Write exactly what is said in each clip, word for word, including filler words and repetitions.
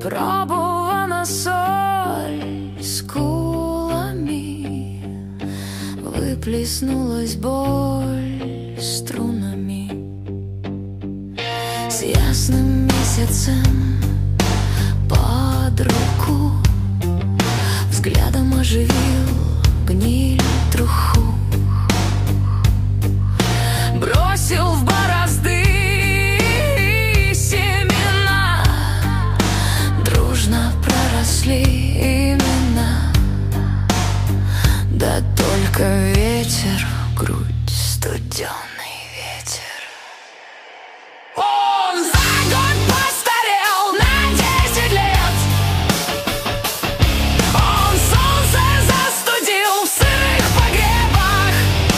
Пробувана соль скулами, выплеснулась боль струнами. С ясным месяцем под руку взглядом оживил гниль труху. Бросил в борозды семена, дружно проросли имена. Да только ветер в грудь, студеный ветер. Он за год постарел на десять лет. Он солнце застудил в сырых погребах.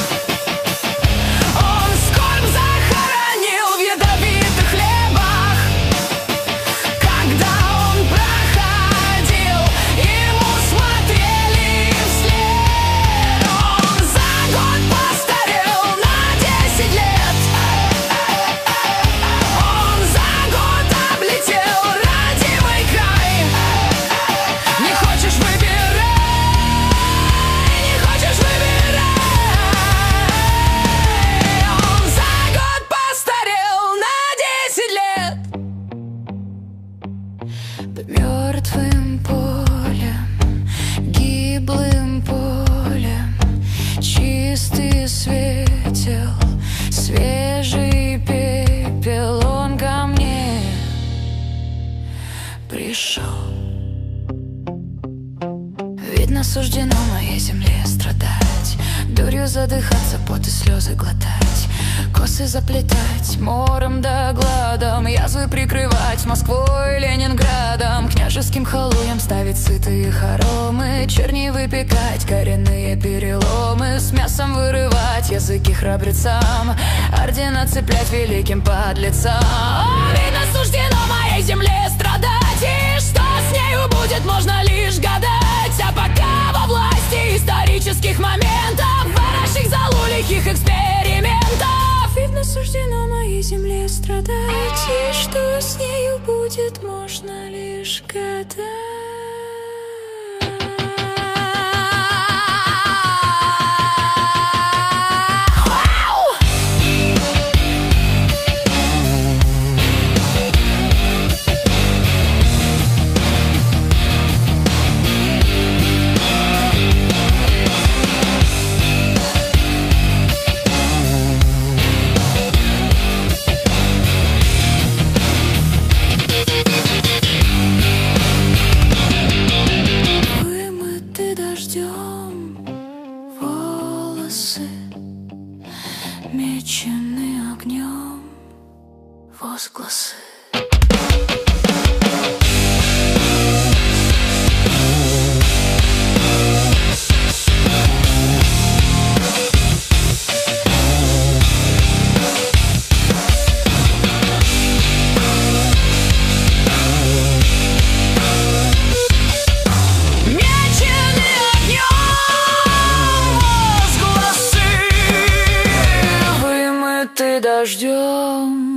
Он скорбь захоронил в ядовитых хлебах. Когда он проходил, ему смотрели вслед. Он за год постарел на десять лет. Он за год облетел родимый край. Не хочешь — выбирай, не хочешь — выбирай. Он за год постарел на десять лет. Мертвым полем, гиблым полем, чистый светил, свежий пепел. Он ко мне пришел. Видно, суждено моей земле страдать, дурью задыхаться, пот и слезы глотать, косы заплетать мором да гладом, язвы прикрывать Москвой, Ленинградом, княжеским халуем ставить сытые хоромы, черни выпекать, коренные переломы, с мясом вырывать языки храбрецам, ордена цеплять великим подлецам. О, видно, суждено моей земле страдать, и что с нею будет, можно лишь гадать. А пока во власти исторических моментов, ваших залулихих экспериментов, видно, суждено моей земле страдать, и что с нею будет, можно лишь гадать. Волосы мечены огнем, возгласы. Дождем